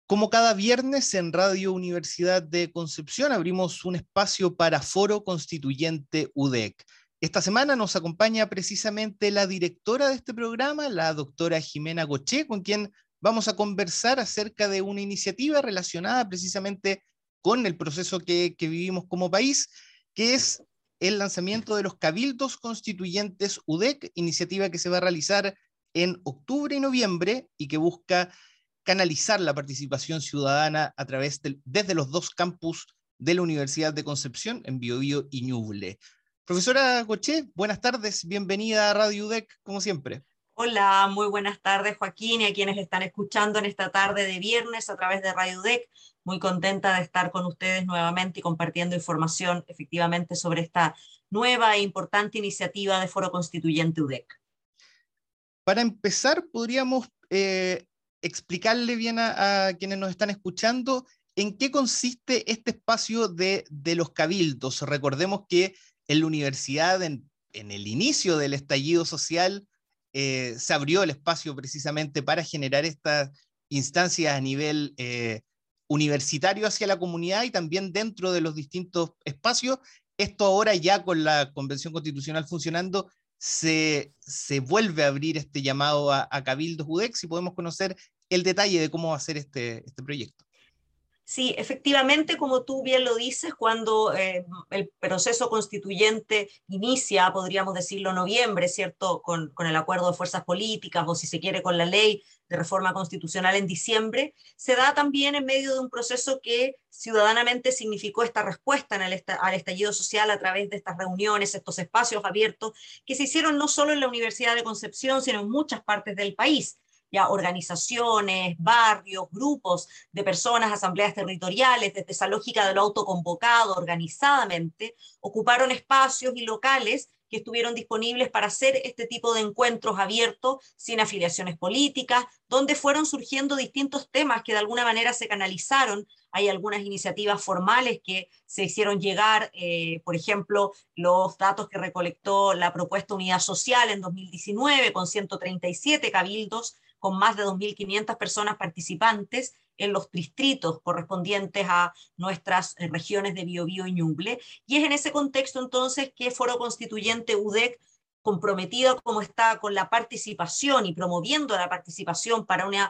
Como cada viernes en Radio Universidad de Concepción abrimos un espacio para Foro Constituyente UDEC. Esta semana nos acompaña precisamente la directora de este programa, la doctora Jimena Goché, con quien vamos a conversar acerca de una iniciativa relacionada precisamente con el proceso que vivimos como país, que es el lanzamiento de los Cabildos Constituyentes UDEC, iniciativa que se va a realizar en octubre y noviembre y que busca canalizar la participación ciudadana a través desde los dos campus de la Universidad de Concepción, en Biobío y Ñuble. Profesora Goché, buenas tardes, bienvenida a Radio UDEC, como siempre. Hola, muy buenas tardes, Joaquín, y a quienes están escuchando en esta tarde de viernes a través de Radio UDEC. Muy contenta de estar con ustedes nuevamente y compartiendo información efectivamente sobre esta nueva e importante iniciativa de Foro Constituyente UDEC. Para empezar, podríamos explicarle bien a quienes nos están escuchando en qué consiste este espacio de los cabildos. Recordemos que en la universidad, en el inicio del estallido social, se abrió el espacio precisamente para generar estas instancias a nivel universitario hacia la comunidad y también dentro de los distintos espacios. Esto ahora ya con la Convención Constitucional funcionando, se vuelve a abrir este llamado a Cabildos UDEC, si podemos conocer el detalle de cómo va a ser este proyecto. Sí, efectivamente, como tú bien lo dices, cuando el proceso constituyente inicia, podríamos decirlo, noviembre, ¿cierto? Con el acuerdo de fuerzas políticas o si se quiere con la ley de reforma constitucional en diciembre, se da también en medio de un proceso que ciudadanamente significó esta respuesta al estallido social a través de estas reuniones, estos espacios abiertos que se hicieron no solo en la Universidad de Concepción, sino en muchas partes del país. Ya organizaciones, barrios, grupos de personas, asambleas territoriales, desde esa lógica de lo autoconvocado organizadamente, ocuparon espacios y locales que estuvieron disponibles para hacer este tipo de encuentros abiertos, sin afiliaciones políticas, donde fueron surgiendo distintos temas que de alguna manera se canalizaron. Hay algunas iniciativas formales que se hicieron llegar, por ejemplo, los datos que recolectó la propuesta Unidad Social en 2019, con 137 cabildos, con más de 2.500 personas participantes en los distritos correspondientes a nuestras regiones de Biobío y Ñuble. Y es en ese contexto entonces que Foro Constituyente UDEC, comprometido como está con la participación y promoviendo la participación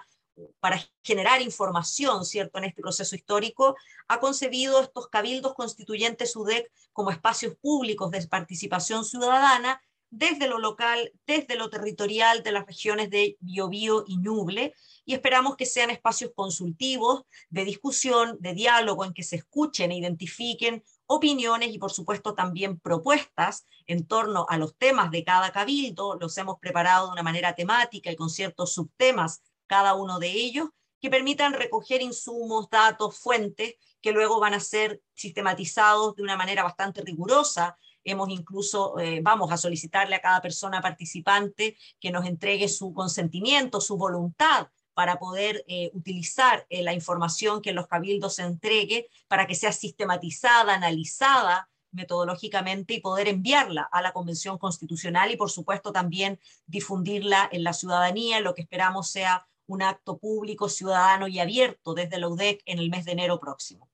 para generar información, ¿cierto?, en este proceso histórico, ha concebido estos cabildos constituyentes UDEC como espacios públicos de participación ciudadana desde lo local, desde lo territorial de las regiones de Biobío y Ñuble, y esperamos que sean espacios consultivos, de discusión, de diálogo, en que se escuchen e identifiquen opiniones y por supuesto también propuestas en torno a los temas de cada cabildo. Los hemos preparado de una manera temática y con ciertos subtemas cada uno de ellos, que permitan recoger insumos, datos, fuentes, que luego van a ser sistematizados de una manera bastante rigurosa. Hemos incluso, vamos a solicitarle a cada persona participante que nos entregue su consentimiento, su voluntad para poder utilizar la información que en los cabildos se entregue para que sea sistematizada, analizada metodológicamente y poder enviarla a la Convención Constitucional y por supuesto también difundirla en la ciudadanía, lo que esperamos sea un acto público, ciudadano y abierto desde la UDEC en el mes de enero próximo.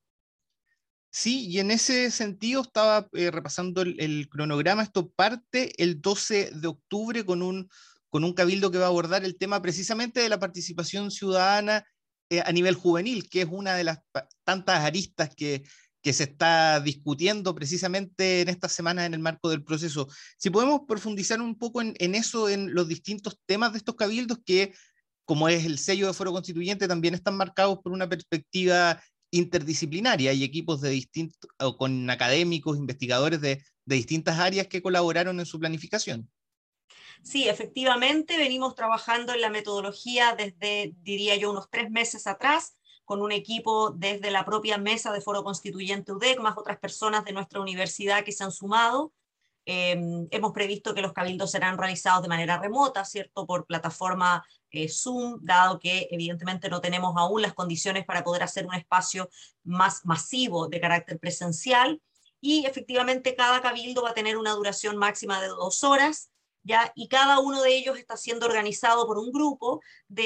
Sí, y en ese sentido estaba repasando el cronograma. Esto parte el 12 de octubre con un cabildo que va a abordar el tema precisamente de la participación ciudadana a nivel juvenil, que es una de las tantas aristas que se está discutiendo precisamente en estas semanas en el marco del proceso. Si podemos profundizar un poco en eso, en los distintos temas de estos cabildos que, como es el sello de Foro Constituyente, también están marcados por una perspectiva interdisciplinaria y equipos de distintos, con académicos, investigadores de distintas áreas que colaboraron en su planificación. Sí, efectivamente, venimos trabajando en la metodología desde, diría yo, unos 3 meses atrás, con un equipo desde la propia mesa de Foro Constituyente UDEC, más otras personas de nuestra universidad que se han sumado. Hemos previsto que los cabildos serán realizados de manera remota, ¿cierto?, por plataforma Zoom, dado que evidentemente no tenemos aún las condiciones para poder hacer un espacio más masivo de carácter presencial. Y efectivamente cada cabildo va a tener una duración máxima de 2 horas. ¿ya? Y cada uno de ellos está siendo organizado por un grupo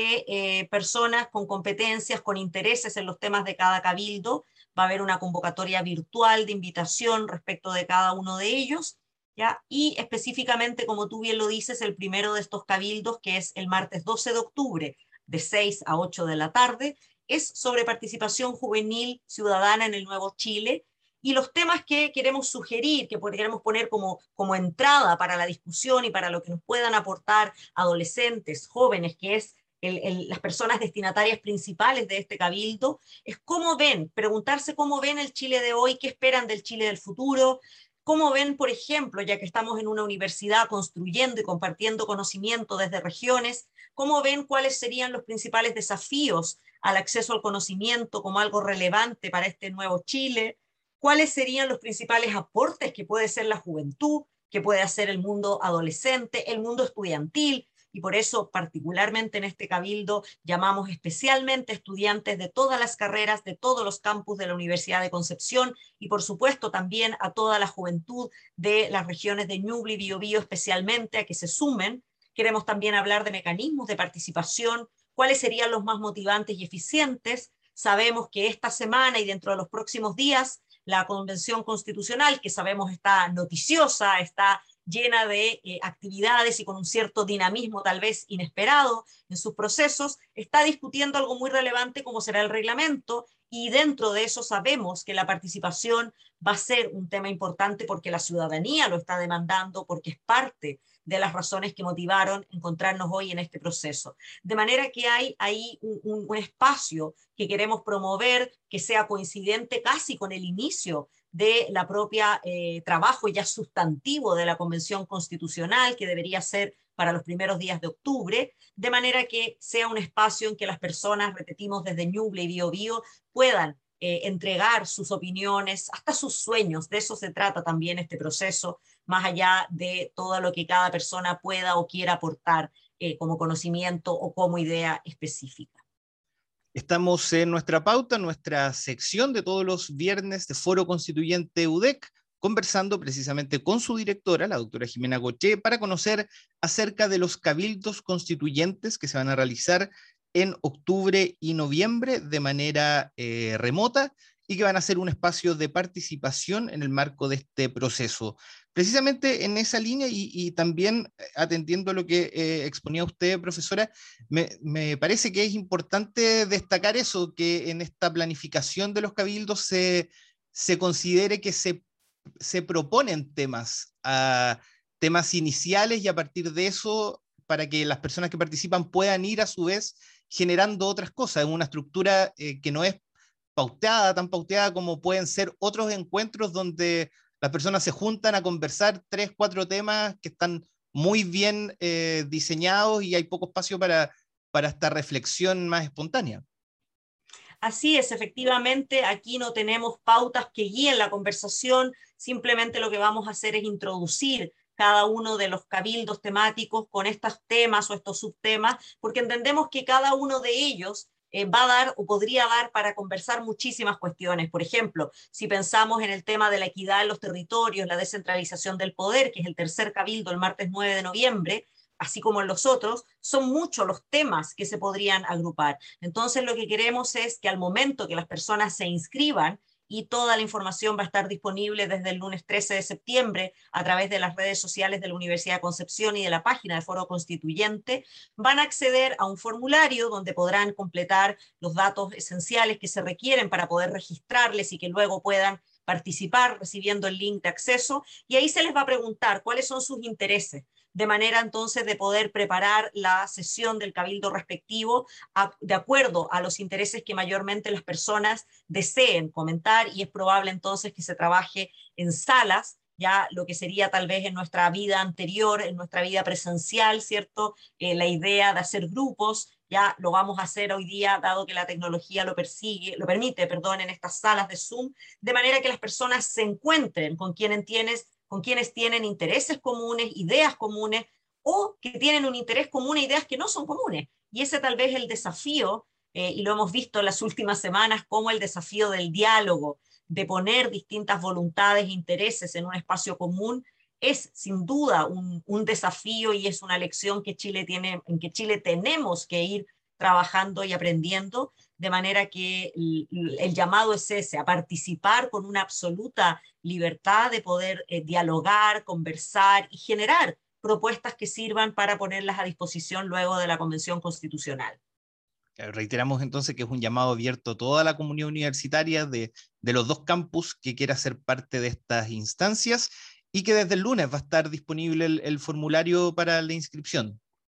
de personas con competencias, con intereses en los temas de cada cabildo. Va a haber una convocatoria virtual de invitación respecto de cada uno de ellos, ¿ya? Y específicamente, como tú bien lo dices, el primero de estos cabildos, que es el martes 12 de octubre, de 6 a 8 de la tarde, es sobre participación juvenil ciudadana en el Nuevo Chile, y los temas que queremos sugerir, que queremos poner como entrada para la discusión y para lo que nos puedan aportar adolescentes, jóvenes, que es las personas destinatarias principales de este cabildo, es cómo ven, preguntarse cómo ven el Chile de hoy, qué esperan del Chile del futuro, cómo ven, por ejemplo, ya que estamos en una universidad construyendo y compartiendo conocimiento desde regiones, cómo ven cuáles serían los principales desafíos al acceso al conocimiento como algo relevante para este nuevo Chile, cuáles serían los principales aportes que puede ser la juventud, que puede hacer el mundo adolescente, el mundo estudiantil, y por eso particularmente en este cabildo llamamos especialmente estudiantes de todas las carreras, de todos los campus de la Universidad de Concepción, y por supuesto también a toda la juventud de las regiones de Ñuble y Biobío especialmente, a que se sumen. Queremos también hablar de mecanismos de participación, cuáles serían los más motivantes y eficientes. Sabemos que esta semana y dentro de los próximos días la Convención Constitucional, que sabemos está noticiosa, está llena de actividades y con un cierto dinamismo tal vez inesperado en sus procesos, está discutiendo algo muy relevante como será el reglamento, y dentro de eso sabemos que la participación va a ser un tema importante porque la ciudadanía lo está demandando, porque es parte de las razones que motivaron encontrarnos hoy en este proceso. De manera que hay ahí un espacio que queremos promover que sea coincidente casi con el inicio de la propia trabajo ya sustantivo de la Convención Constitucional, que debería ser para los primeros días de octubre, de manera que sea un espacio en que las personas, repetimos, desde Ñuble y Biobío, puedan entregar sus opiniones, hasta sus sueños. De eso se trata también este proceso, más allá de todo lo que cada persona pueda o quiera aportar como conocimiento o como idea específica. Estamos en nuestra pauta, nuestra sección de todos los viernes de Foro Constituyente UDEC, conversando precisamente con su directora, la doctora Jimena Goché, para conocer acerca de los cabildos constituyentes que se van a realizar en octubre y noviembre de manera remota, y que van a ser un espacio de participación en el marco de este proceso. Precisamente en esa línea y también atendiendo a lo que exponía usted, profesora, me parece que es importante destacar eso, que en esta planificación de los cabildos se considere que se proponen temas iniciales, y a partir de eso, para que las personas que participan puedan ir a su vez generando otras cosas, en una estructura que no es tan pauteada como pueden ser otros encuentros donde las personas se juntan a conversar 3, 4 temas que están muy bien diseñados, y hay poco espacio para esta reflexión más espontánea. Así es, efectivamente, aquí no tenemos pautas que guíen la conversación, simplemente lo que vamos a hacer es introducir cada uno de los cabildos temáticos con estos temas o estos subtemas, porque entendemos que cada uno de ellos va a dar o podría dar para conversar muchísimas cuestiones. Por ejemplo, si pensamos en el tema de la equidad en los territorios, la descentralización del poder, que es el tercer cabildo el martes 9 de noviembre, así como en los otros, son muchos los temas que se podrían agrupar. Entonces, lo que queremos es que al momento que las personas se inscriban, y toda la información va a estar disponible desde el lunes 13 de septiembre a través de las redes sociales de la Universidad de Concepción y de la página de Foro Constituyente, van a acceder a un formulario donde podrán completar los datos esenciales que se requieren para poder registrarles y que luego puedan participar recibiendo el link de acceso, y ahí se les va a preguntar cuáles son sus intereses, de manera entonces de poder preparar la sesión del cabildo respectivo de acuerdo a los intereses que mayormente las personas deseen comentar, y es probable entonces que se trabaje en salas, ya lo que sería tal vez en nuestra vida anterior, en nuestra vida presencial, ¿cierto? La idea de hacer grupos, ya lo vamos a hacer hoy día, dado que la tecnología lo permite, perdón, en estas salas de Zoom, de manera que las personas se encuentren con quienes tienen intereses comunes, ideas comunes, o que tienen un interés común e ideas que no son comunes. Y ese tal vez es el desafío, y lo hemos visto en las últimas semanas, como el desafío del diálogo, de poner distintas voluntades e intereses en un espacio común, es sin duda un desafío y es una lección que Chile tiene, en que Chile tenemos que ir trabajando y aprendiendo, de manera que el llamado es ese, a participar con una absoluta libertad de poder dialogar, conversar y generar propuestas que sirvan para ponerlas a disposición luego de la Convención Constitucional. Reiteramos entonces que es un llamado abierto a toda la comunidad universitaria de los dos campus que quiera ser parte de estas instancias y que desde el lunes va a estar disponible el formulario para la inscripción.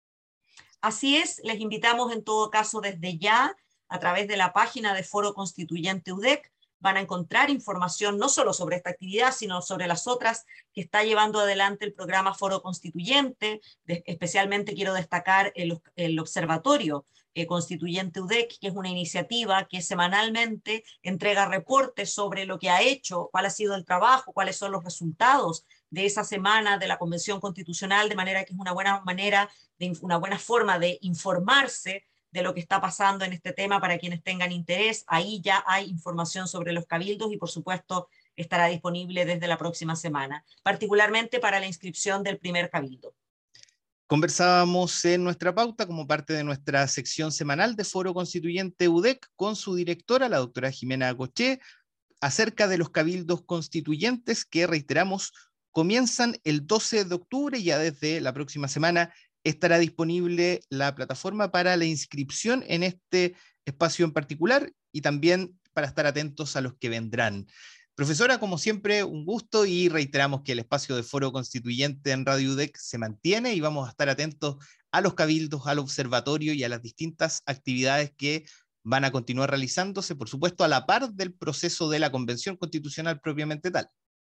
Así es, les invitamos en todo caso desde ya a través de la página de Foro Constituyente UDEC. Van a encontrar información no solo sobre esta actividad, sino sobre las otras que está llevando adelante el programa Foro Constituyente. Especialmente quiero destacar el Observatorio Constituyente UDEC, que es una iniciativa que semanalmente entrega reportes sobre lo que ha hecho, cuál ha sido el trabajo, cuáles son los resultados de esa semana de la Convención Constitucional, de manera que es una buena manera, una buena forma de informarse de lo que está pasando en este tema para quienes tengan interés. Ahí ya hay información sobre los cabildos y por supuesto estará disponible desde la próxima semana, particularmente para la inscripción del primer cabildo. Conversábamos en nuestra pauta como parte de nuestra sección semanal de Foro Constituyente UDEC con su directora, la doctora Jimena Goché, acerca de los cabildos constituyentes que, reiteramos, comienzan el 12 de octubre y ya desde la próxima semana estará disponible la plataforma para la inscripción en este espacio en particular y también para estar atentos a los que vendrán. Profesora, como siempre, un gusto y reiteramos que el espacio de Foro Constituyente en Radio UDEC se mantiene y vamos a estar atentos a los cabildos, al observatorio y a las distintas actividades que van a continuar realizándose, por supuesto, a la par del proceso de la Convención Constitucional propiamente tal.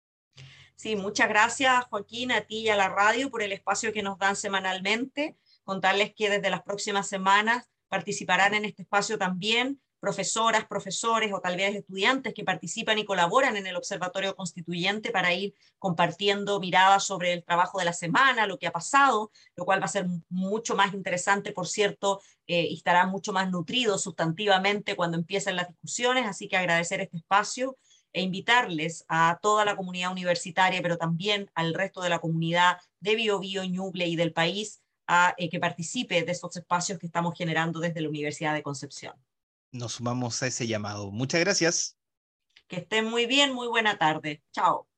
Sí, muchas gracias, Joaquín, a ti y a la radio por el espacio que nos dan semanalmente. Contarles que desde las próximas semanas participarán en este espacio también profesoras, profesores o tal vez estudiantes que participan y colaboran en el Observatorio Constituyente para ir compartiendo miradas sobre el trabajo de la semana, lo que ha pasado, lo cual va a ser mucho más interesante, por cierto, y estará mucho más nutrido sustantivamente cuando empiecen las discusiones. Así que agradecer este espacio e invitarles a toda la comunidad universitaria, pero también al resto de la comunidad de Biobío, Ñuble y del país a que participe de estos espacios que estamos generando desde la Universidad de Concepción. Nos sumamos a ese llamado. Muchas gracias. Que estén muy bien, muy buena tarde. Chao.